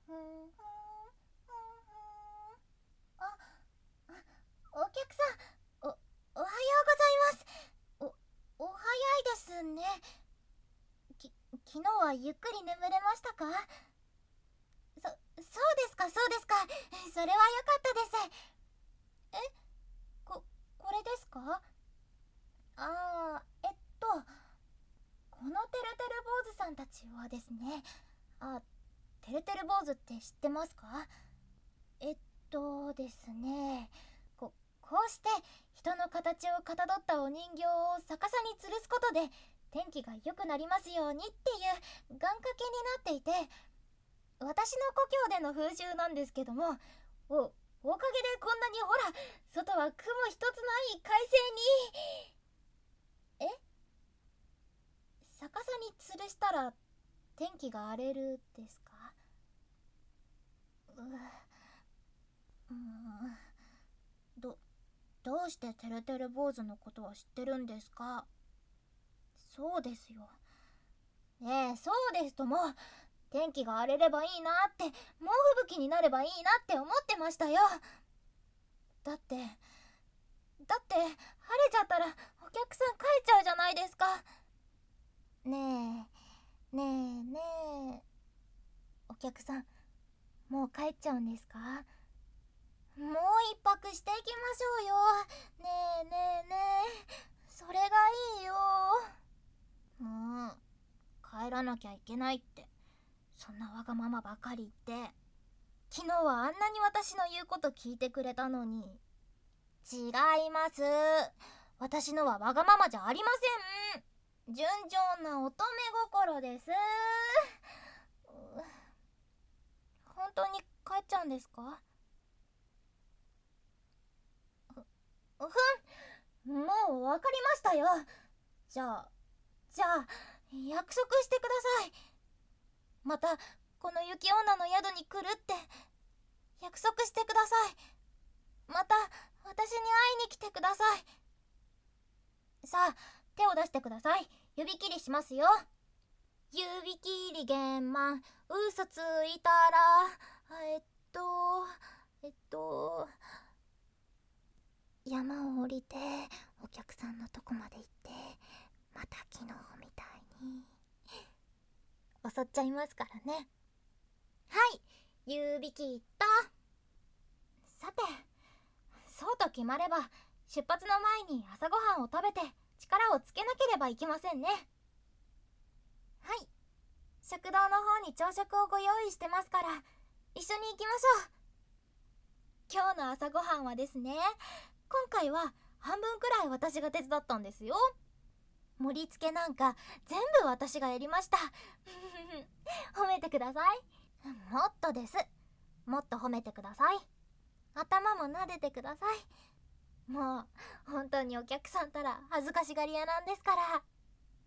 あ、お客さん、おはようございます。お早いですね。昨日はゆっくり眠れましたか？そうですか、そうですか。それは良かったです。え、これですか？あー、このてるてる坊主さんたちはですね、てるてる坊主って知ってますか？ですね、こうして人の形をかたどったお人形を逆さに吊るすことで天気が良くなりますようにっていう願掛けになっていて、私の故郷での風習なんですけども、おかげでこんなにほら、外は雲一つない快晴に。逆さに吊るしたら天気が荒れるですか？どどうしててるてる坊主のことは知ってるんですか？そうですよ。そうですとも。天気が荒れればいいなって、猛吹雪になればいいなって思ってましたよ。だって晴れちゃったらお客さん帰っちゃうじゃないですか。ねえ、ねえ、ねえ。お客さん、もう帰っちゃうんですか？もう一泊していきましょうよ。ねえねえねえ。それがいいよ。帰らなきゃいけないって、そんなわがままばかり言って。昨日はあんなに私の言うこと聞いてくれたのに。違います。私のはわがままじゃありません。純情な乙女心です。本当に帰っちゃうんですか？もうわかりましたよ。じゃあ約束してください。またこの雪女の宿に来るって約束してください。また私に会いに来てください。さあ、手を出してください。指切りしますよ。指切り玄満、嘘ついたら山を降りてお客さんのとこまで行って、また昨日みたいに襲っちゃいますからね。はい、指切った。さて、そうと決まれば出発の前に朝ごはんを食べて力をつけなければいけませんね。はい、食堂の方に朝食をご用意してますから一緒に行きましょう。今日の朝ごはんはですね、今回は半分くらい私が手伝ったんですよ。盛り付けなんか全部私がやりました。褒めてください。もっとです。もっと褒めてください。頭も撫でてください。もう本当にお客さんたら恥ずかしがり屋なんですから。